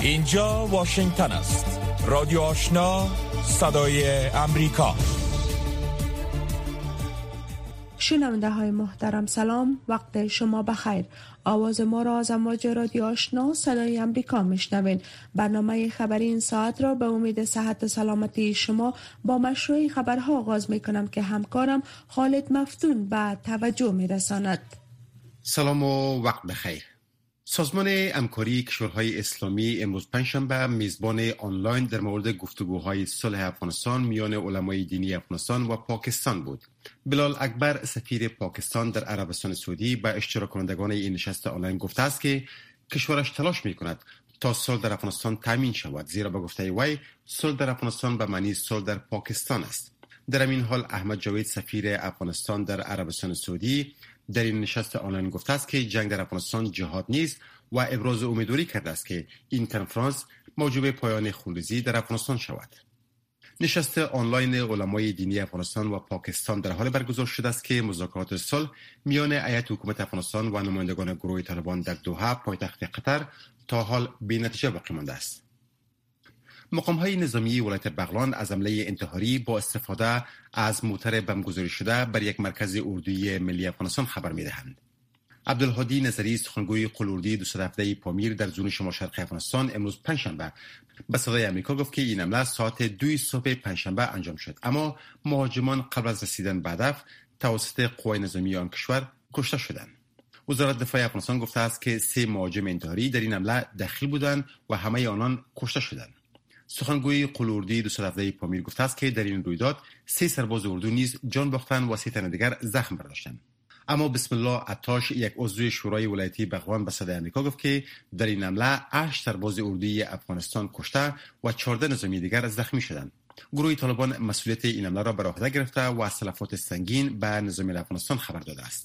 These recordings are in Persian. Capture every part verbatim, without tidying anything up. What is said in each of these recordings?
اینجا واشنگتن است. رادیو آشنا، صدای امریکا. شنونده های محترم سلام، وقت شما بخیر. آواز ما را از امواج رادیو آشنا صدای امریکا میشنوین. برنامه خبری این ساعت را به امید صحت و سلامتی شما با مشروع خبرها آغاز میکنم که همکارم خالد مفتون به توجه میرساند. سلام و وقت بخیر. سازمان همکاری کشورهای اسلامی امروز پنجشنبه میزبان آنلاین در مورد گفتگوهای صلح افغانستان میان علمای دینی افغانستان و پاکستان بود. بلال اکبر سفیر پاکستان در عربستان سعودی به اشتراک کنندگان این نشست آنلاین گفته است که کشورش تلاش میکند تا صلح در افغانستان تامین شود، زیرا به گفته وی صلح در افغانستان به معنی صلح در پاکستان است. در این حال احمد جاوید سفیر افغانستان در عربستان سعودی در این نشست آنلاین گفته است که جنگ در افغانستان جهاد نیست و ابراز امیدواری کرده است که این کنفرانس موجب پایان خونریزی در افغانستان شود. نشست آنلاین علمای دینی افغانستان و پاکستان در حال برگزار شده است که مذاکرات صلح میان هیئت حکومت افغانستان و نمایندگان گروه طالبان در دوحه پایتخت قطر تا حال بی‌نتیجه باقی مانده است. مقام‌های نظامی ولایت بغلان از حمله انتحاری با استفاده از موتر بمبگذاری شده بر یک مرکز اردویی ملی افغانستان خبر می‌دهند. عبدالهادی نظری سخنگوی قلوردی دویست و هفده پامیر در زون شمال شرق افغانستان امروز پنجشنبه به صدای آمریکا گفت که این حمله ساعت دو صبح پنجشنبه انجام شد، اما مهاجمان قبل از رسیدن به هدف توسط قوای نظامی آن کشور کشته شدند. وزارت دفاع افغانستان گفته است که سه مهاجم انتحاری در این حمله دخیل بودند و همه آنان کشته شدند. سخنگوی قلوردی دویست و هفده پامیر گفته است که در این رویداد سه سرباز اردو نیز جان باختند و سه تن دیگر زخم برداشتند. اما بسم الله عطاش، یک عضو شورای ولایتی بغلان، به صدای آمریکا گفت که در این حمله هشت سرباز اردوی افغانستان کشته و چهارده نظامی دیگر زخمی شدند. گروه طالبان مسئولیت این حمله را بر عهده گرفته و از تلفات سنگین به نظامی افغانستان خبر داده است.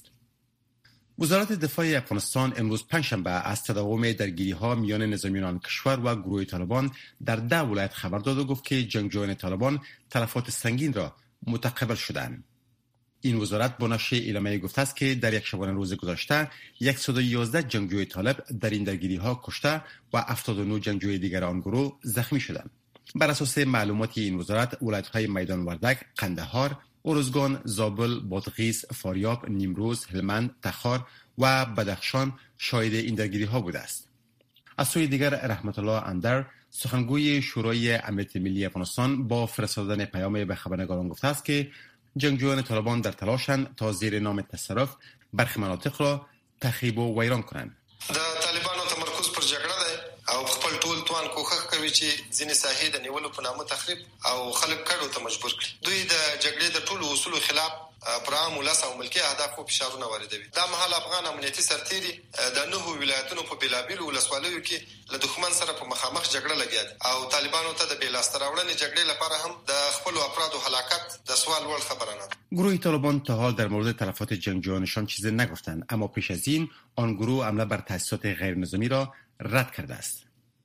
وزارت دفاع افغانستان امروز پنجشنبه از تداوم درگیری‌ها میان نظامیان آن کشور و گروه طالبان در ده ولایت خبر داد و گفت که جنگجویان طالبان تلفات سنگین را متقبل شدند. این وزارت با نشر اعلامیه گفته است که در یک شبانه روز گذشته صد و یازده جنگجوی طالب در این درگیری‌ها کشته و هفتاد و نه جنگجوی دیگر آن گروه زخمی شدند. بر اساس معلومات این وزارت ولایت‌های میدان وردک، قندهار، ارزگان، زابل، بادغیس، فاریاب، نیمروز، هلمند، تخار و بدخشان شاهد این درگیری‌ها بوده است. از سوی دیگر رحمت الله اندر سخنگوی شورای امنیت ملی افغانستان با فرستادن پیام به خبرنگاران گفته است که جنگجویان طالبان در تلاشند تا زیر نام تصرف برخی مناطق را تخریب و ویران کنند. د طالبانو تمرکز پر جګړه ده او خپل ټول توان کوښښ کوي چې ځینې ساحې د نیولو په نامه تخریب او خلک کډو ته مجبور کړي. دوی د جګړې د ټولو اصولو خلاف پر عام ولس او ملکي اهدافو فشارونه واردوي. دا مهال افغان امنیتي سرتېري د نهو ولایتونو په بیلابیلو ولسوالیو کې له دښمن سره په مخامخ جګړه لګیا دي او طالبانو ته د بیلاسته راوړنې جګړې لپاره هم د خپل افرادو هلاکت د سوال وړ خبره نه ده. گروه طالبان تا حال در مورد تلفات جنگجویانشان چیزی نگفتند، اما پیش از این آن گروه حمله بر تأسیسات غیر نظامی را رد کرده است.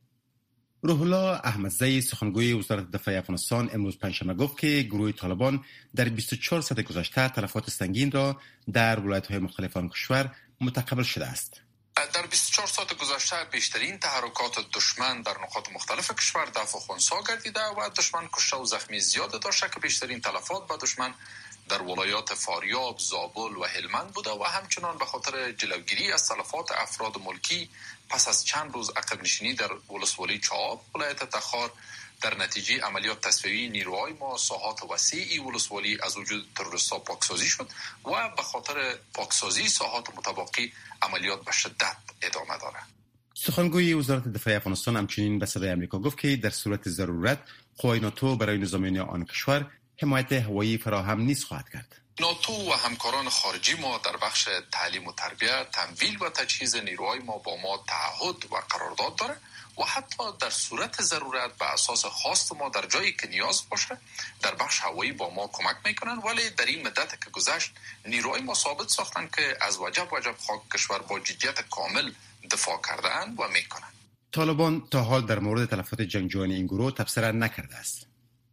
روح الله احمدزی سخنگوی وزارت دفاع افغانستان امروز پنجشنبه گفت که گروه طالبان در بیست و چهار ساعت گذشته تلفات سنگین را در ولایت‌های مختلف آن کشور متقبل شده است. در بیست و چهار ساعت گذشته بیشترین تحرکات دشمن در نقاط مختلف کشور دفع و خنثی گردیده و دشمن کشته و زخمی زیاد داشته که بیشترین تلفات به دشمن در ولایات فاریاب، زابل و هلمند بوده و همچنان به خاطر جلوگیری از تلفات افراد ملکی پس از چند روز عقب نشینی در ولسوالی چاب ولایت تخار در نتیجه عملیات تصفیه‌ای نیروهای ما ساحات وسیعی ولسوالی از وجود تروریست‌ها پاکسازی شد و به خاطر پاکسازی ساحات متبقی عملیات به شدت ادامه دارد. سخنگوی وزارت دفاع افغانستان همچنین به صدای آمریکا گفت که در صورت ضرورت قوای ناتو برای نظامیان آن کشور حمایت هوایی فراهم نیز خواهد کرد. ناتو و همکاران خارجی ما در بخش تعلیم و تربیت، تمویل و تجهیز نیروهای ما با ما تعهد و قرارداد داره و حتی در صورت ضرورت به اساس خواست ما در جایی که نیاز باشه در بخش هوایی با ما کمک میکنن. ولی در این مدت که گذشت نیروهای ما ثابت ساختن که از وجب وجب خاک کشور با جدیت کامل دفاع کردن و میکنن. طالبان تا حال در مورد تلفات جنگجویان این گروه تبصره نکرده است.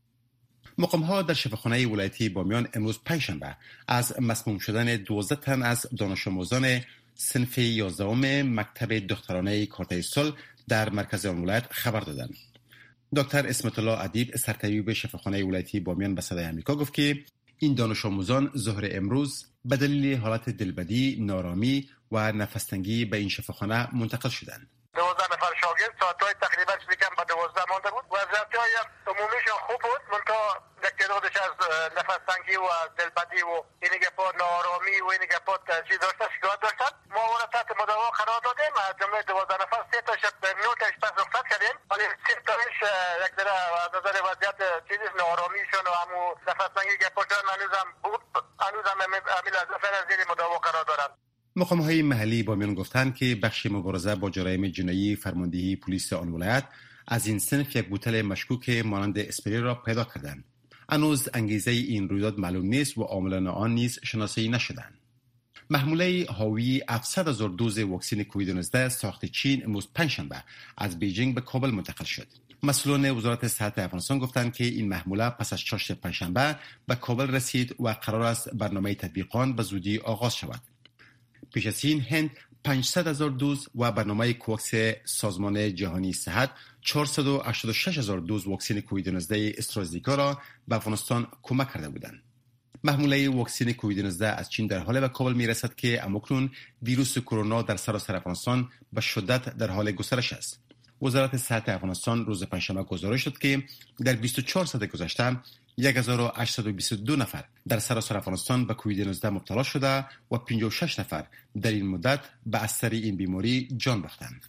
مقام‌ها در شفاخانه ولایتی بامیان امروز پنجشنبه از مسموم شدن دوازده تن از دانش آموزان صنف یازدهم مکتب دخترانه کارتای صلح در مرکز آن ولایت خبر دادند. دکتر اسمت الله ادیب سرطبیب شفاخانه ولایتی بامیان به صدای آمریکا گفت که این دانش آموزان ظهر امروز به دلیل حالت دلبدی، نارامی و نفس‌تنگی به این شفاخانه منتقل شدند. دوازده نفر شاگرد ساعت‌های تقریبا کم به دوازده مانده بود. وضعیت‌های عمومیشون خوب بود، منتها یک تعدادش از نفس‌تنگی و دلبدی و این گپا نارامی و این گپا چیز داشته شکایت داشتن. ما اون تحت مداوا قرار دادیم. از جمله دوازده نفر سه تاش نه تاش پس رخصت کردیم، ولی سه تاش یک ذره از نظر وضعیت چیز نارامیشون و همو نفس‌تنگی گپاشون هنوزم بود، هنوزم همین از زیر مداوا قرار دارن. مقام‌های محلی بامیان گفتند که بخش مبارزه با جرایم جنایی فرماندهی پلیس آن ولایت از این صنف یک بوتل مشکوک مانند اسپری را پیدا کردند. هنوز انگیزه این رویداد معلوم نیست و عاملان آن نیز شناسایی نشدند. محموله حاوی هفتصد هزار دوز واکسن کووید نوزده ساخت چین امروز پنجشنبه از بیجینگ به کابل منتقل شد. مسئولان وزارت صحت افغانستان گفتند که این محموله پس از چاشت پنجشنبه به کابل رسید و قرار است برنامه تطبیق آن به زودی آغاز شود. پیش از این هند پانصد هزار دوز و برنامه کوکس سازمان جهانی صحت چهارصد و هشتاد و شش هزار دوز واکسن کووید نوزده استرازینیکا را به افغانستان کمک کرده بودند. محموله واکسن کووید نوزده از چین در حال به کابل میرسد که اماکنون ویروس کرونا در سراسر افغانستان به شدت در حال گسترش است. وزارت صحت افغانستان روز پنجشنبه گزارش داد که در بیست و چهار ساعت گذشته یک هزار و هشتصد و بیست و دو نفر در سراسر افغانستان به کووید نوزده مبتلا شده و پنجاه و شش نفر در این مدت به اثر این بیماری جان باختند.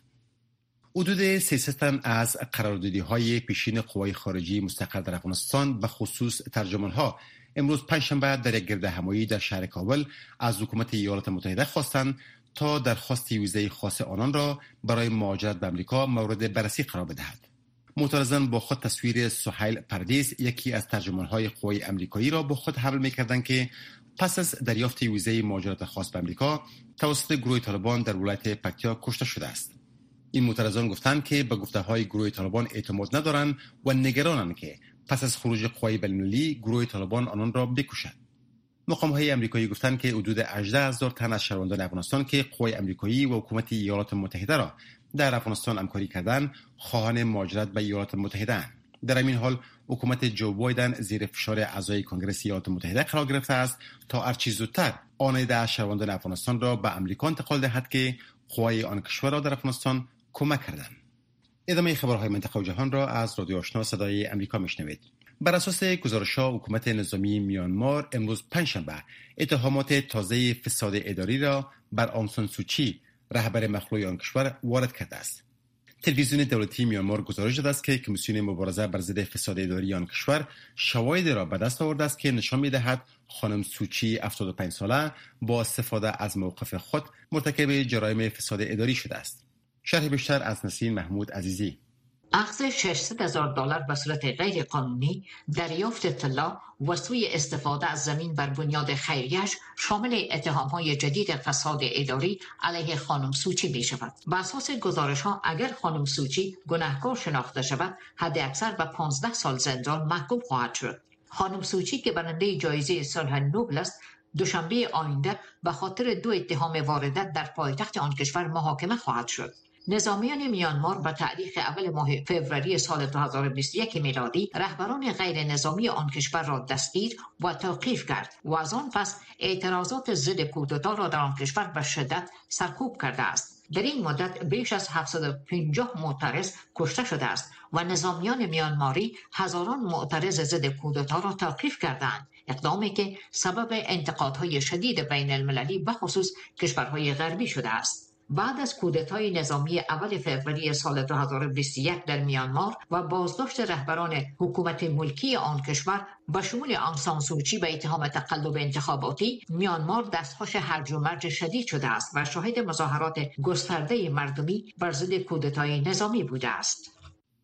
حدود سیصد تن از قراردادی‌های پیشین قوای خارجی مستقر در افغانستان به خصوص ترجمان‌ها امروز پنجشنبه در یک گردهمایی در شهر کابل از حکومت ایالات متحده خواستند تا درخواست ویزای خاص آنان را برای مهاجرت به آمریکا مورد بررسی قرار بدهد. معترضان با خود تصویر سهیل پردیس یکی از ترجمان‌های قوای آمریکایی را با خود حمل می‌کردند که پس از دریافت ویزای مهاجرت خاص به آمریکا توسط گروه طالبان در ولایت پکتیا کشته شده است. این معترضان گفتند که به گفته‌های گروه طالبان اعتماد ندارند و نگرانند که پس از خروج قوای بین‌المللی گروه طالبان آنان را بکشد. مقام‌های آمریکایی گفتند که حدود هجده هزار تن از شهروندان افغانستان که قوای آمریکایی و حکومت ایالات متحده را در افغانستان همکاری کردند، خواهان مهاجرت به ایالات متحده اند. در همین حال حکومت جو بایدن زیر فشار اعضای کنگره ایالات متحده قرار گرفته است تا هرچه زودتر آن عده از شهروندان افغانستان را به آمریکا انتقال دهد که قوای آن کشور را در افغانستان کمک کردند. ادامه خبرهای منطقه و جهان را از رادیو آشنا صدای آمریکا میشنوید. بر اساس گزارش‌ها حکومت نظامی میانمار امروز پنجشنبه اتهامات تازه فساد اداری را بر آنگ سان سوچی رهبر مخلوع آن کشور وارد کرده است. تلویزیون دولتی میانمار گزارش داده است که کمیسیون مبارزه بر ضد فساد اداری آن کشور شواهدی را به دست آورده است که نشان می‌دهد خانم سوچی هفتاد و پنج ساله با استفاده از موقف خود مرتکب جرایم فساد اداری شده است. شرح بیشتر از نسرین محمود عزیزی. اخذ ششصد هزار دلار به صورت غیر قانونی، دریافت طلا و سوء استفاده از زمین بر بنیاد خیریه‌اش شامل اتهام‌های جدید فساد اداری علیه خانم سوچی می شود. بر اساس گزارش‌ها اگر خانم سوچی گناهکار شناخته شود، حداکثر به پانزده سال زندان محکوم خواهد شد. خانم سوچی که برنده جایزه صلح نوبل است، دوشنبه آینده به خاطر دو اتهام واردات در پایتخت آن کشور محاکمه خواهد شد. نظامیان میانمار به تاریخ اول ماه فوریه سال دو هزار و بیست و یک میلادی رهبران غیر نظامی آن کشور را دستگیر و توقیف کرد و از آن پس اعتراضات ضد کودتا را در آن کشور به شدت سرکوب کرده است. در این مدت بیش از هفتصد و پنجاه معترض کشته شده است و نظامیان میانماری هزاران معترض ضد کودتا را توقیف کردند، اقدامی که سبب انتقادهای شدید بین المللی به خصوص کشورهای غربی شده است. بعد از کودتای نظامی اول فوریه سال دو هزار و بیست و یک در میانمار و بازداشت رهبران حکومت ملکی آن کشور به شمول آنگ سان سوچی به اتهام تقلب انتخاباتی، میانمار دستخوش هرج و مرج شدید شده است و شاهد مظاهرات گسترده مردمی بر ضد کودتای نظامی بوده است.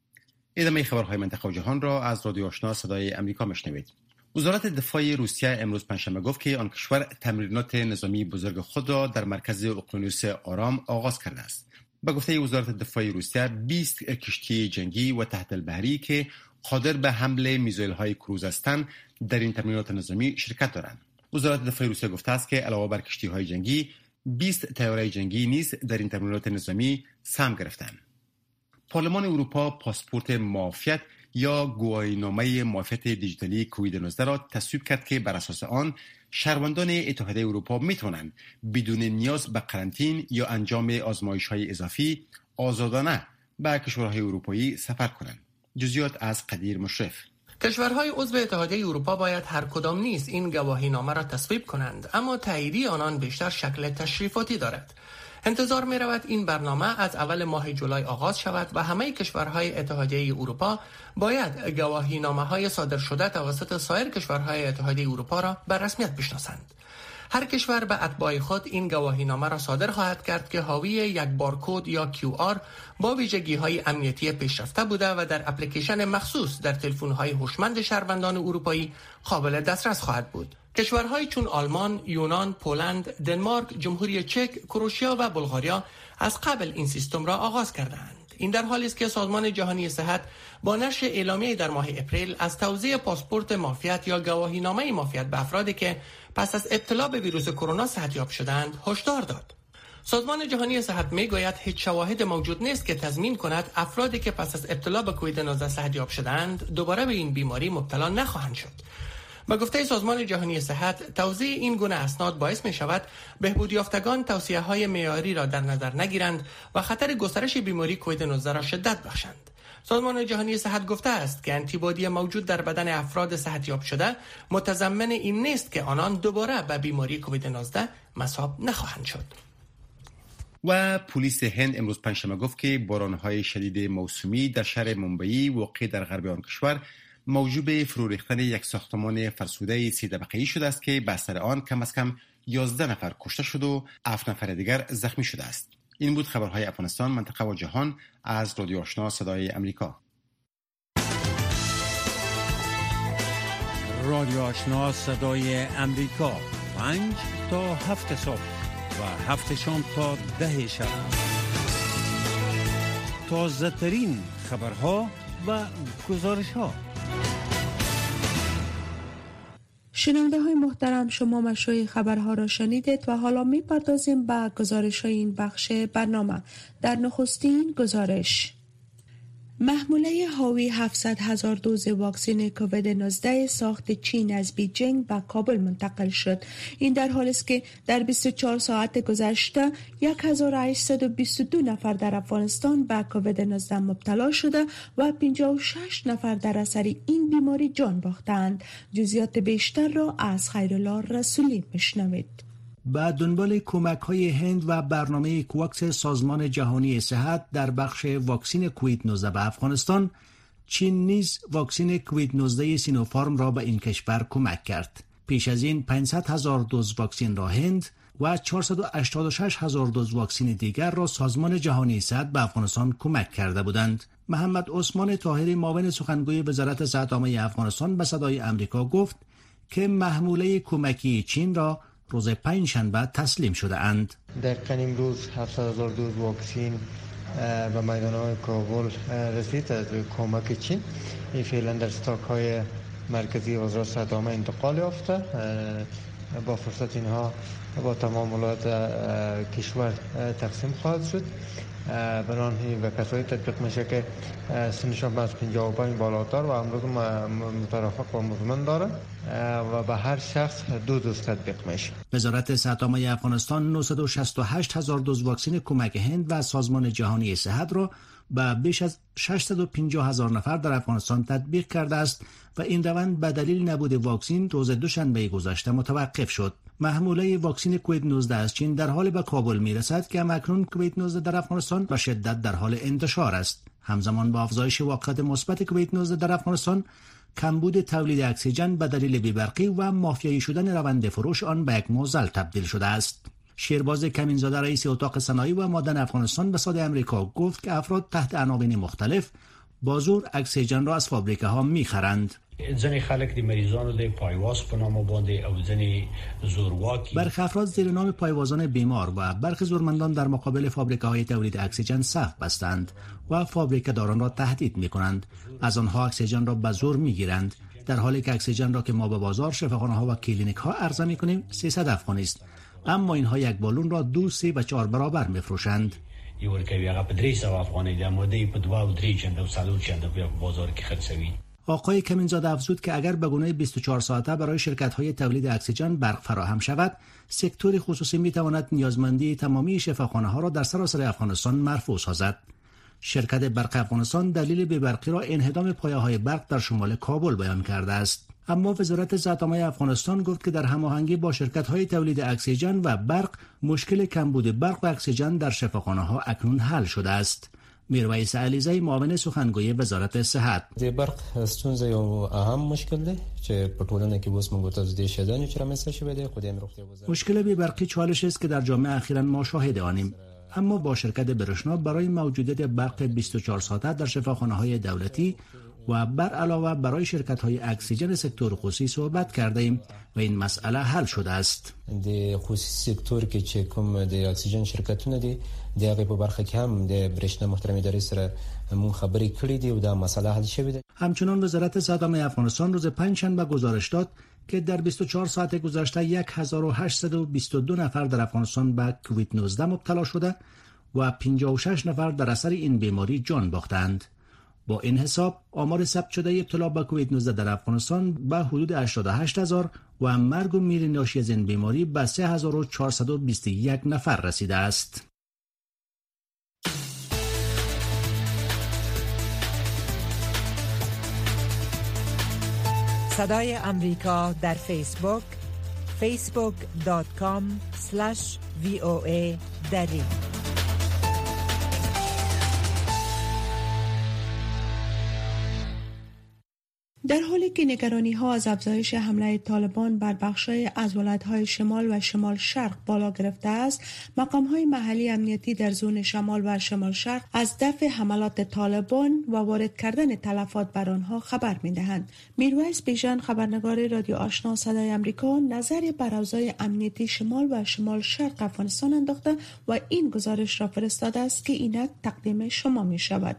ادامه خبرهای منطقه و جهان را از رادیو آشنا صدای آمریکا میشنوید. وزارت دفاع روسیه امروز پنجشنبه گفت که آن کشور تمرینات نظامی بزرگ خود را در مرکز اقیانوس آرام آغاز کرده است. به گفته وزارت دفاع روسیه، بیست کشتی جنگی و تحت البحری که قادر به حمل میزایل‌های کروز هستند در این تمرینات نظامی شرکت دارند. وزارت دفاع روسیه گفته است که علاوه بر کشتی‌های جنگی، بیست طیاره جنگی نیز در این تمرینات نظامی سهم گرفتند. پارلمان اروپا پاسپورت معافیت یا گواهینامه معافیت دیجیتالی کووید نوزده را تصویب کرد که بر اساس آن شهروندان اتحادیه اروپا میتوانند بدون نیاز به قرنطین یا انجام آزمایش‌های اضافی آزادانه به کشورهای اروپایی سفر کنند. جزئیات از قدیر مشرف. کشورهای عضو اتحادیه اروپا باید هر کدام نیز این گواهینامه را تصویب کنند، اما تاییدی آنان بیشتر شکل تشریفاتی دارد. انتظار می رود این برنامه از اول ماه جولای آغاز شود و همه کشورهای اتحادیه اروپا باید گواهینامه‌های صادر شده توسط سایر کشورهای اتحادیه اروپا را به رسمیت بشناسند. هر کشور به اتباع خود این گواهینامه را صادر خواهد کرد که حاوی یک بارکد یا کیو آر با ویژگی‌های امنیتی پیشرفته بوده و در اپلیکیشن مخصوص در تلفن‌های هوشمند شهروندان اروپایی قابل دسترس خواهد بود. کشورهای چون آلمان، یونان، پولند، دنمارک، جمهوری چک، کروشیا و بلغاریا از قبل این سیستم را آغاز کردند. این در حالی است که سازمان جهانی صحت با نشر اعلامیه در ماه اپریل از توزیع پاسپورت معافیت یا گواهینامه معافیت به افرادی که پس از ابتلا به ویروس کرونا صحتیاب شدند هشدار داد. سازمان جهانی صحت میگوید هیچ شواهد موجود نیست که تضمین کند افرادی که پس از ابتلا به کووید نوزده صحتیاب شدند دوباره به این بیماری مبتلا نخواهند شد. با گفته سازمان جهانی صحت، توزیع این گونه اسناد باعث می شود بهبود یافتگان توصیه های معیاری را در نظر نگیرند و خطر گسترش بیماری کووید نوزده را شدت بخشند. سازمان جهانی صحت گفته است که آنتیبادی موجود در بدن افراد صحتیاب شده متضمن این نیست که آنان دوباره به بیماری کووید نوزده مصاب نخواهند شد. و پلیس هند امروز پنجشنبه گفت که باران‌های شدید موسمی در شهر ممبئی واقع در غرب آن کشور موجب فرو ریختن یک ساختمان فرسوده سه طبقه‌ای شده است که به اثر آن کم از کم یازده نفر کشته شد و هفت نفر دیگر زخمی شده است. این بود خبرهای افغانستان، منطقه و جهان از رادیو آشنا صدای امریکا. رادیو آشنا صدای امریکا، پنج تا هفت صبح و هفت شام تا ده شب. تازه ترین خبرها و گزارش ها. شنونده های محترم، شما مشروع خبرها را شنیدید و حالا می پردازیم به گزارش های این بخش برنامه. در نخستین گزارش، محموله حاوی هفتصد هزار دوز واکسن کووید نوزده ساخت چین از بیجینگ به کابل منتقل شد. این در حالی است که در بیست و چهار ساعت گذشته هزار و هشتصد و بیست و دو نفر در افغانستان به کووید نوزده مبتلا شده و پنجاه و شش نفر در اثر این بیماری جان باختند. جزئیات بیشتر را از خیرالله رسولی بشنوید. با دنبال کمک‌های هند و برنامه کوواکس سازمان جهانی صحت در بخش واکسن کووید نوزده به افغانستان، چین نیز واکسن کووید نوزده سینوفارم را به این کشور کمک کرد. پیش از این پانصد هزار دوز واکسن را هند و چهارصد و هشتاد و شش هزار دوز واکسن دیگر را سازمان جهانی صحت به افغانستان کمک کرده بودند. محمد عثمان طاهری، معاون سخنگوی وزارت صحت عامه افغانستان، به صدای امریکا گفت که محموله کمکی چین را روز پنجشنبه تسلیم شده اند. دقیقاً امروز هفتصد هزار دوز واکسن به میدان‌های کابل رسید از کمک چین. این فعلا در استاک های مرکزی وزارت صحت عامه انتقال یافته. با فرصت اینها با تمام ولایات کشور تقسیم خواهد شد. برای به کسایی تطبیق میشه که سنشان از پنجاه و پنج بالاتر و امراض مترافق و مزمن داره و به هر شخص دو دوز تطبیق میشه. وزارت صحت عامه افغانستان نهصد و شصت و هشت هزار دوز واکسن کمک هند و سازمان جهانی صحت را به بیش از ششصد و پنجاه هزار نفر در افغانستان تطبیق کرده است و این روند به دلیل نبود واکسن روز دوشنبه گذشته متوقف شد. محموله واکسن کووید نوزده از چین در حال به کابل میرسد که اکنون کووید نوزده در افغانستان به شدت در حال انتشار است. همزمان با افزایش واقعیت مثبت کووید نوزده در افغانستان، کمبود تولید اکسیژن به دلیل بی‌برقی و مافیایی شدن روند فروش آن به یک معضل تبدیل شده است. شیرباز کمینزاده، رئیس اتاق صنایع و معدن افغانستان، به صدای امریکا گفت که افراد تحت عناوین مختلف با زور اکسیژن را از فابریکه ها می‌خرند. ځنې خلک د مریضانو د پایواز په نامه باندې او ځنې زورواکي برخی افراد زیر نام پایوازان بیمار و برخی زورمندان در مقابل فابریکه های تولید اکسیژن صف بستند و فابریکه داران را تهدید می کنند. از آنها اکسیژن را به زور می گیرند، در حالی که اکسیژن را که ما به بازار، شفاخانه ها و کلینیک ها عرضه می کنیم سیصد افغانی است، اما اینها یک بالون را دو، سه و چهار برابر می فروشند. یو ورکوي هغه په درې سوه افغانۍ د ماده په دوه او درې چنده او څلور چنده په بازار کې خرڅوي. آقای کمینزاده افزود که اگر به گونه بیست و چهار ساعته برای شرکت‌های تولید اکسیژن برق فراهم شود، سکتور خصوصی می‌تواند نیازمندی تمامی شفاخانه‌ها را در سراسر افغانستان مرفوع سازد. شرکت برق افغانستان دلیل بی‌برقی را انهدام پایه‌های برق در شمال کابل بیان کرده است. اما وزارت زیرساخت‌های افغانستان گفت که در هماهنگی با شرکت‌های تولید اکسیژن و برق مشکل کمبود برق و اکسیژن در شفاخانه‌ها اکنون حل شده است. میرویس علیزی معاون سخنگوی وزارت صحت: د برق ستونزه یو اهم مشکل دی چې په ټولنه کې اوس موږ ته د شدن چې رامنځته شوی دی. خو د امروختي وزارت مشکل بی برقی چالش است که در جامعه اخیراً ما شاهد آنیم. اما با شرکت برشنا برای موجودیت برق بیست و چهار ساعته در شفاخانه‌های دولتی و بر علاوه برای شرکت‌های اکسیژن سکتور خصوصی صحبت کرده ایم و این مسئله حل شده است. د خصوصي سکتور کې چې کوم د اکسیژن شرکتونه دي د هغه په برخه کې هم د برښنا محترم ادارې سره مون خبرې کړې دي او دا مسئله حل شوې ده. همچنان وزارت زیرساخت‌های افغانستان روز پنجشنبه گزارش داد که در بیست و چهار ساعت گذشته هزار و هشتصد و بیست و دو نفر در افغانستان به کووید نوزده مبتلا شده و پنجاه و شش نفر در اثر این بیماری جان باختند. با این حساب آمار ثبت شده ابتلا به کووید نوزده در افغانستان به حدود هشتاد و هشت هزار و مرگ و میر ناشی از این بیماری به سه هزار و چهارصد و بیست و یک نفر رسیده است. صدای امریکا در فیسبوک فیسبوک دات کام اسلش وی او ای دری. در حالی که نگرانی ها از افزایش حمله طالبان بر بخشای از ولایت‌های شمال و شمال شرق بالا گرفته است، مقام‌های محلی امنیتی در زون شمال و شمال شرق از دفع حملات طالبان و وارد کردن تلفات بر آنها خبر می‌دهند. میرویس بیژن، خبرنگار رادیو آشنا صدای آمریکا، نظری بر اوضاع امنیتی شمال و شمال شرق افغانستان انداخته و این گزارش را فرستاده است که اینک تقدیم شما می‌شود.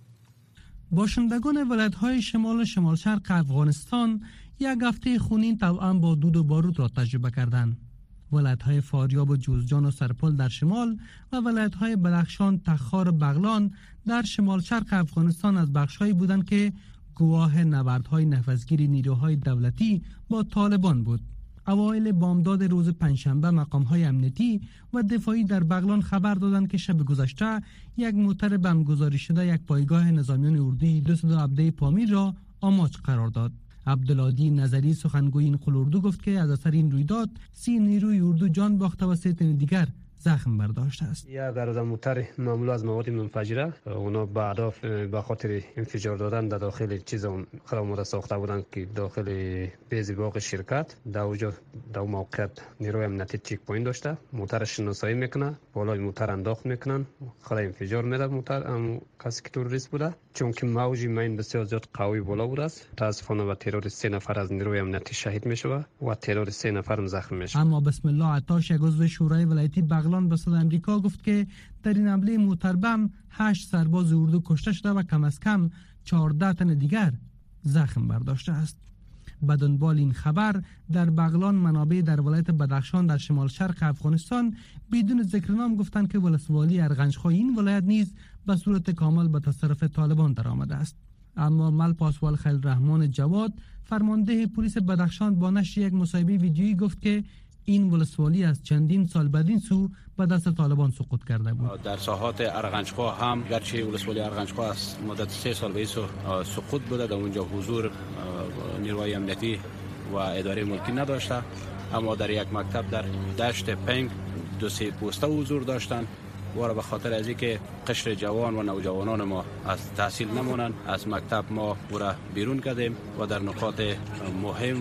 باشندگان ولایت‌های شمال و شمال شرق افغانستان یک هفته خونین توأم با دود و بارود را تجربه کردند. ولایت‌های فاریاب و جوزجان و سرپل در شمال و ولایت‌های بدخشان، تخار و بغلان در شمال شرق افغانستان از بخش‌هایی بودند که گواه نبردهای نفسگیری نیروهای دولتی با طالبان بود. اوایل بامداد روز پنجشنبه مقام‌های امنیتی و دفاعی در بغلان خبر دادند که شب گذشته یک موتر بمبگذاری شده یک پایگاه نظامیان اردوی دویست و دو عبده پامیر را آماج قرار داد. عبدالعادی نظری سخنگوی انقل اردو گفت که از اثر این رویداد سی نیروی اردو جان باخته و سه تن دیگر زخم برداشته است. یا در موتر معمول از مواد منفجره اونا بعدا به خاطر انفجار دادن در داخل چیز خراموده ساخته بودند که داخل بیز باغ شرکت در اونجا در موقعیت نیروی امنیتی چک پوینت داشته، موتر شناسایی میکنه، بالای موتر انداخت میکنن، خلا انفجار میده موتر ام کسی که توریست بوده، چون که موج مین بسیار زیاد قوی بالا بوده است. متاسفانه و ترور سه نفر از نیروی امنیتی شهید میشه و ترور سه نفر زخمی میشه. اما بسم الله عطاش عضو شورای ولایتی بغلان به صدای آمریکا گفت که در این حمله موتر بم هشت سرباز اردو کشته شده و کم از کم چهارده تن دیگر زخم برداشته است. به دنبال این خبر در بغلان منابع در ولایت بدخشان در شمال شرق افغانستان بدون ذکر نام گفتند که ولسوالی ارغنجخای این ولایت نیز به صورت کامل به تصرف طالبان درآمده است. اما مل پاسوال خلیل رحمان جواد، فرمانده پلیس بدخشان، با نشر یک مصاحبه ویدیویی گفت که این ولسوالی از چندین سال بدین سو به دست طالبان سقوط کرده بود. در ساحات ارغنجخا هم گرچه ولسوالی ارغنجخا از مدت سه سال به سقوط بوده، در اونجا حضور نیروهای امنیتی و اداره ملکی نداشته، اما در یک مکتب در دشت پنگ دو سه پوسته حضور داشتند و به خاطر از اینکه قشر جوان و نوجوانان ما از تحصیل نمونند از مکتب ما برا بیرون کردیم و در نقاط مهم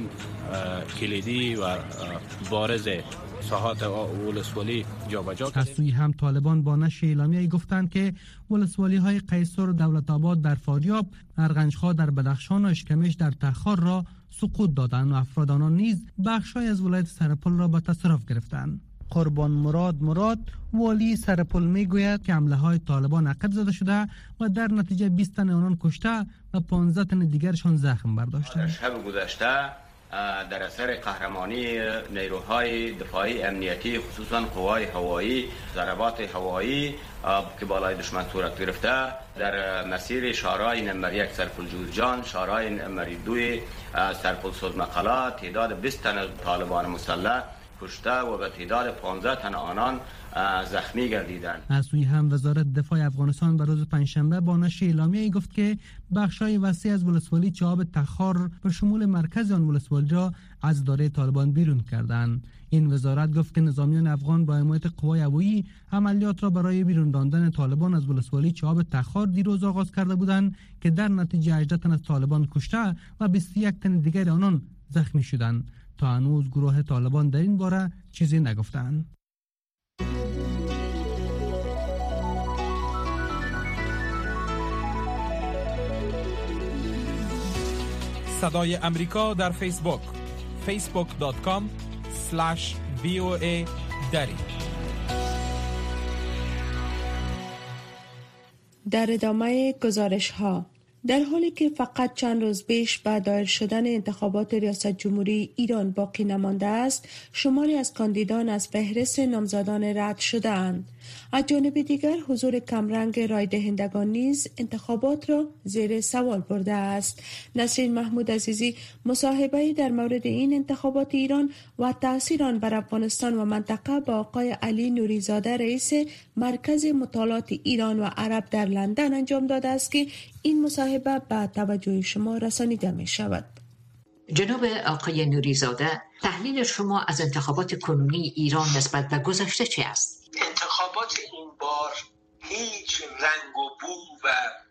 کلیدی و بارز ساحات ولسوالی جابجا کردیم. از سوی هم طالبان با نشر اعلامیه‌ای گفتند که ولسوالی های قیصر و دولت آباد در فاریاب، ارغنجخا در بدخشان و اشکمش در تخار را سقوط دادند و افراد آنان نیز بخش‌های از ولایت سرپل را به تصرف گرفتند. قربان مراد مراد والی سرپل میگوید که حمله های طالبان عقب زده شده و در نتیجه بیست تن آنان کشته و پانزده تن دیگرشان زخم برداشته. شب گذشته در اثر قهرمانی نیروهای دفاعی امنیتی خصوصا قوای هوایی، ضربات هوایی که بالای دشمن صورت گرفته در مسیر شورای نمبر یک سرپل جوزجان، شورای نمبر دو سرپل سوزمقاله تعداد بیست تن طالبان مسلح کشته و به تعداد پانزده تن آنان زخمی گردیدند. از سوی هم وزارت دفاع افغانستان بر روز پنجشنبه با نشر اعلامیه‌ای گفت که بخش‌های وسیع از ولسوالی چاب تخار به شمول مرکز آن ولسوالی را از دایره طالبان بیرون کردند. این وزارت گفت که نظامیان افغان با حمایت قوای هوایی عملیات را برای بیرون راندن طالبان از ولسوالی چاب تخار دیروز آغاز کرده بودند که در نتیجه هجده تن از طالبان کشته و بیست و یک تن دیگر آنان زخمی شدند. تا هنوز گروه طالبان در این باره چیزی نگفتند. صدای امریکا در فیسبوک فیسبوک دات کام اسلش وی او ای دری. در ادامه گزارش ها، در حالی که فقط چند روز پیش به دایر شدن انتخابات ریاست جمهوری ایران باقی نمانده است، شماری از کاندیدان از فهرست نامزدان رد شده‌اند. از جانب دیگر حضور کمرنگ رای دهندگان نیز انتخابات را زیر سوال برده است. نسرین محمود عزیزی مصاحبه‌ای در مورد این انتخابات ایران و تأثیر آن بر افغانستان و منطقه با آقای علی نوریزاده رئیس مرکز مطالعات ایران و عرب در لندن انجام داده است که این مصاحبه به توجه شما رسانیده می شود. جناب آقای نوریزاده، تحلیل شما از انتخابات کنونی ایران نسبت به گذشته چه است؟ انتخابات این بار هیچ رنگ و بو و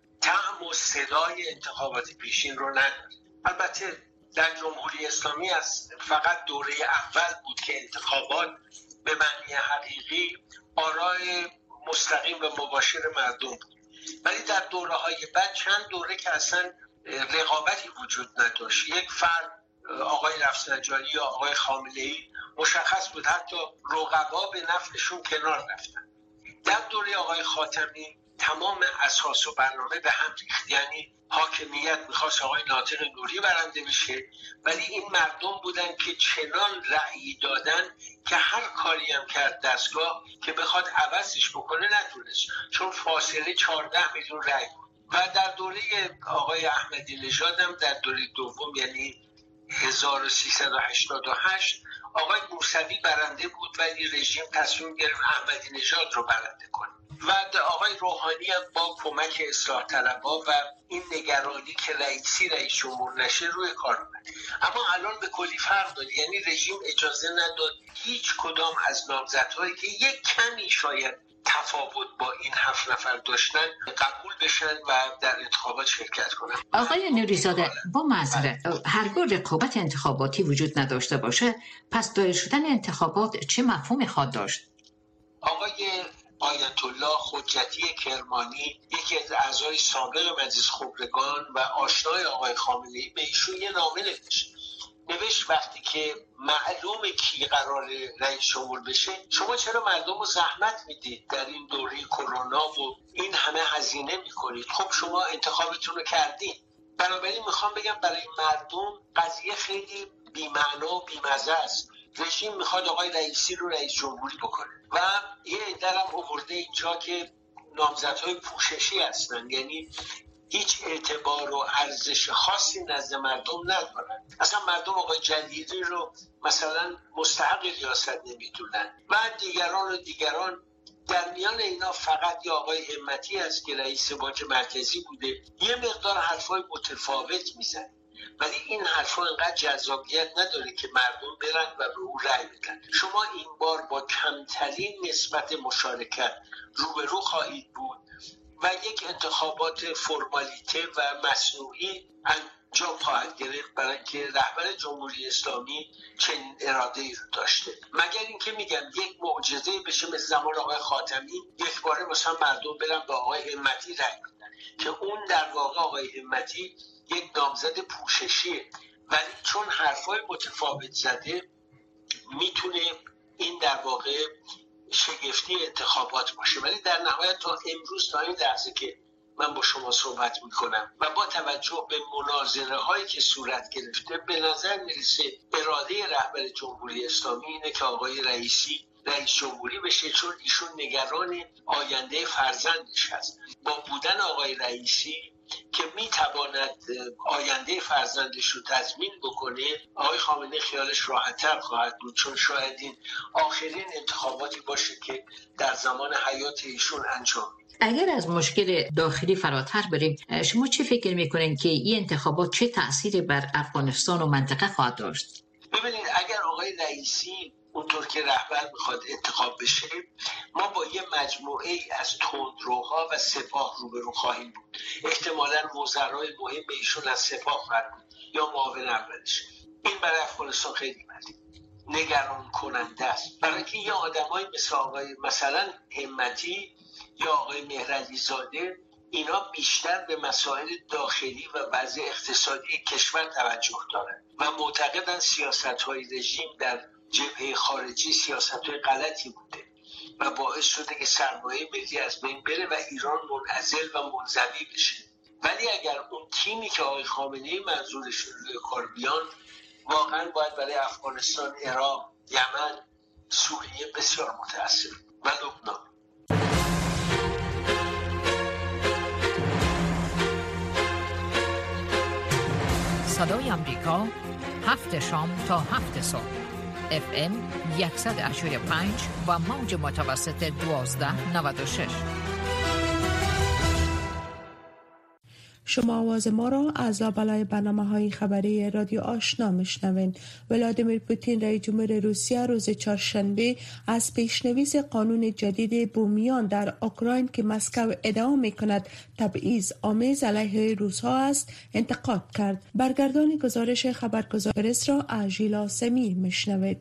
طعم و صدای انتخابات پیشین رو نداره. البته در جمهوری اسلامی است فقط دوره اول بود که انتخابات به معنی حقیقی آرای مستقیم و مباشر مردم بود، ولی در دوره های بعد چند دوره که اصلا رقابتی وجود نداشت، یک فرد آقای رفسنجانی یا آقای خامنه‌ای مشخص بود، حتی رقبا به نفعشون کنار رفتن. در دوره آقای خاتمی تمام اساس و برنامه به هم ریخت، یعنی حاکمیت میخواست آقای ناطق نوری برنده بشه، ولی این مردم بودن که چنان رأی دادن که هر کاری هم کرد دستگاه که بخواد عوضش بکنه نتونست، چون فاصله چهارده میلیون رأی بود. و در دوره آقای احمدی نژاد هم در دوره دوم یعنی هزار و سیصد و هشتاد و هشت آقای موسوی برنده بود، ولی رژیم تصمیم گرفت احمدی نژاد رو برنده کنه و آقای روحانی هم با کمک اصلاح طلبها و این نگرانی که رئیسی رئیس جمهور نشه روی کار اومد. اما الان به کلی فرق داره، یعنی رژیم اجازه نداد هیچ کدام از نامزدهایی که یک کمی شاید تفاوت با این هفت نفر داشتن قبول بشن و در انتخابات شرکت کنن. آقای نوریزاده، با معذرت، هرگاه رقابت انتخاباتی وجود نداشته باشه، پس دایر شدن انتخابات چه مفهومی خواهد داشت؟ آقای آیت الله حجتی کرمانی، یکی از اعضای سابق مجلس خبرگان و آشنای آقای خامنه‌ای، به ایشون یه نامه نوشت. نوشت وقتی که معلومه کی قرار رئیس جمهور بشه، شما چرا مردم رو زحمت میدید در این دوره کرونا و این همه هزینه میکنید؟ خب شما انتخابتون رو کردین. بنابراین میخوام بگم برای مردم قضیه خیلی بی‌معنا و بی‌مزه است. رژیم میخواد آقای رئیسی رو رئیس جمهوری بکنه و یه عده‌ام آورده اینجا که نامزدهای پوششی هستن، یعنی هیچ اعتبار و ارزش خاصی نزد مردم ندارن. اصلا مردم آقای جلیلی رو مثلا مستحق ریاست نمیدونن و دیگران و دیگران. در میان اینا فقط یه آقای همتی هست که رئیس بانک مرکزی بوده، یه مقدار حرفای متفاوت میزنه، ولی این حرفا انقدر جذابیت نداره که مردم برن و به او رأی بدن. شما این بار با کمترین نسبت مشارکت روبرو خواهید بود و یک انتخابات فرمالیته و مصنوعی انجام خواهد گرفت، برای اینکه رهبر جمهوری اسلامی چنین اراده ای رو داشته. مگر اینکه میگم یک معجزه بشه مثل زمان آقای خاتمی، یک باره مثلا مردم برن به آقای همتی رأی بدن که اون در واقع آقای همتی یک نامزد پوششیه، ولی چون حرفای متفاوت زده میتونه این در واقع شگفتی انتخابات باشه. ولی در نهایت تا امروز تا این لحظه که من با شما صحبت میکنم و با توجه به مناظره هایی که صورت گرفته به نظر میرسه اراده رهبر جمهوری اسلامی اینه که آقای رئیسی رئیس جمهوری بشه، چون ایشون نگران آینده فرزندش هست. با بودن آقای رئیسی که میتواند آینده فرزندش رو تضمین بکنه، آقای خامنه‌ای خیالش راحت‌تر خواهد بود، چون شاید این آخرین انتخاباتی باشه که در زمان حیات ایشون انجام میده. اگر از مشکل داخلی فراتر بریم، شما چه فکر میکنین که این انتخابات چه تأثیری بر افغانستان و منطقه خواهد داشت؟ ببینید، اگر آقای رئیسی اونطور که رهبر میخواد انتخاب بشه، ما با یه مجموعه ای از تندروها و سپاه روبرو خواهیم بود. احتمالاً وزرای مهم ایشون از سپاه فرمود یا معاون اولش. این برای افغانستان خیلی مدی نگران کننده است، برای که یه آدمایی مثل آقای مثلا همتی یا آقای مهرعلی زاده، اینا بیشتر به مسائل داخلی و وضع اقتصادی کشور توجه دارن و معتقدن سیاست‌های رژیم در جبهه خارجی سیاست‌های غلطی بوده و باعث شده که سرمایه ملی از بین بره و ایران منعزل و منزوی بشه. ولی اگر اون تیمی که آقای خامنه‌ای منظورشون روی کار بیان، واقعا باید برای افغانستان، عراق، یمن، سوریه بسیار متأثر و لبنان. صدای آمریکا، هفت شام تا هفت صبح، اف ام صد و هشتاد و پنج و موج متوسط دوازده نود و شش. شما آواز ما را از لابلای برنامه‌های خبری رادیو آشنا میشنوین. ولادیمیر پوتین رئیس جمهور روسیه روز چهارشنبه از پیشنویس قانون جدید بومیان در اوکراین که مسکو ادعا میکند تبعیض آمیز علیه روس‌ها است انتقاد کرد. برگردان گزارش خبرگزار پرس را از ژیلا سمیر میشنوید.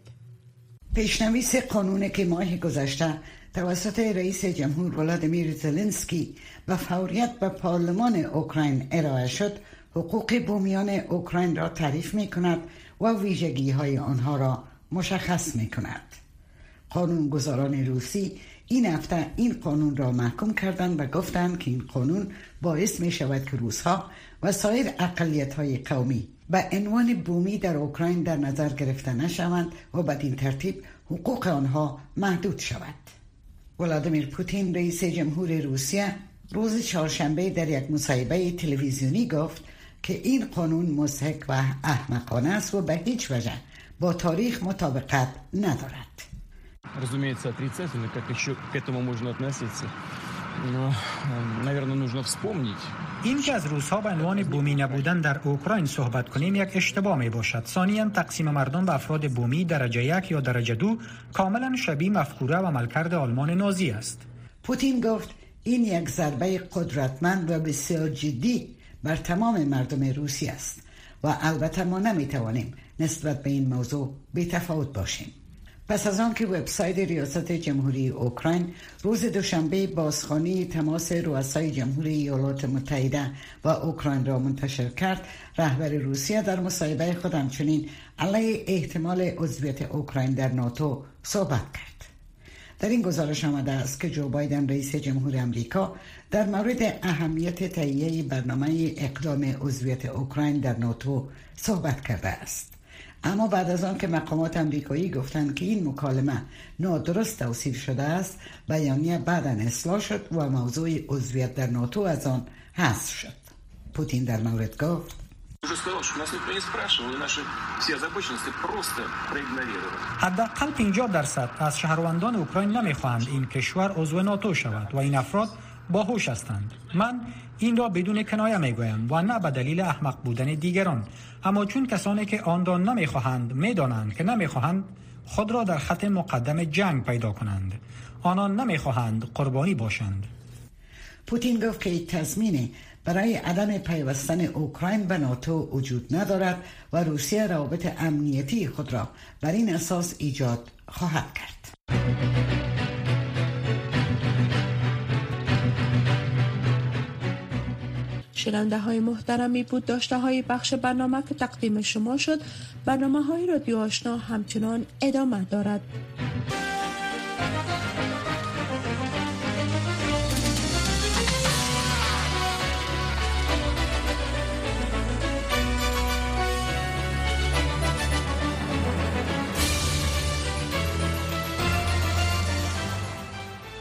پیشنویس قانون که ماه گذشته توسط رئیس جمهور ولادیمیر زلنسکی به فوریت به پارلمان اوکراین ارائه شد، حقوق بومیان اوکراین را تعریف می کند و ویژگی های آنها را مشخص می کند. قانونگذاران روسی این هفته این قانون را محکوم کردند و گفتند که این قانون باعث می شود که روس‌ها و سایر اقلیت های قومی به عنوان بومی در اوکراین در نظر گرفته نشوند و بدین ترتیب حقوق آنها محدود شود. ولادیمیر پوتین رئیس جمهور روسیه روز چهارشنبه در یک مصاحبه تلویزیونی گفت که این قانون مضحک و احمقانه است و به هیچ وجه با تاریخ مطابقت ندارد. Разумеется, отрицательно, как еще к этому можно относиться. Но, наверное, нужно вспомнить. این که از روس‌ها به عنوان بومی نبودن در اوکراین صحبت کنیم یک اشتباه می باشد. ثانیاً تقسیم مردم به افراد بومی درجه یک یا درجه دو کاملا شبیه مفکوره و عملکرد آلمان نازی است. پوتین گفت این یک ضربه قدرتمند و بسیار جدی بر تمام مردم روسی است و البته ما نمیتوانیم نسبت به این موضوع بی‌تفاوت باشیم. پس از آن که وبسایت ریاست جمهوری اوکراین روز دوشنبه بازخوانی تماس رؤسای جمهوری ایالات متحده و اوکراین را منتشر کرد، رهبر روسیه در مصاحبه خود همچنین علیه احتمال عضویت اوکراین در ناتو صحبت کرد. در این گزارش آمده است که جو بایدن رئیس جمهور آمریکا در مورد اهمیت تهیه برنامه اقدام عضویت اوکراین در ناتو صحبت کرده است. اما بعد از آن که مقامات آمریکایی گفتند که این مکالمه نادرست توصیف شده است، بیانیه بعداً اصلاح شد و موضوع عضویت در ناتو از آن حذف شد. پوتین در مورد گفت: حداقل پنجاه درصد از شهروندان اوکراین نمیخواهند این کشور عضو ناتو شود و این افراد باهوش هستند. من این را بدون کنایه میگویم و نه به دلیل احمق بودن دیگران، اما چون کسانی که آن را نمیخواهند میدانند که نمیخواهند خود را در خط مقدم جنگ پیدا کنند. آنان نمیخواهند قربانی باشند. پوتین گفت که تضمینی برای عدم پیوستن اوکراین به ناتو وجود ندارد و روسیه روابط امنیتی خود را بر این اساس ایجاد خواهد کرد. شنونده های محترمی بود داشته های بخش برنامه که تقدیم شما شد. برنامه های رادیو آشنا همچنان ادامه دارد.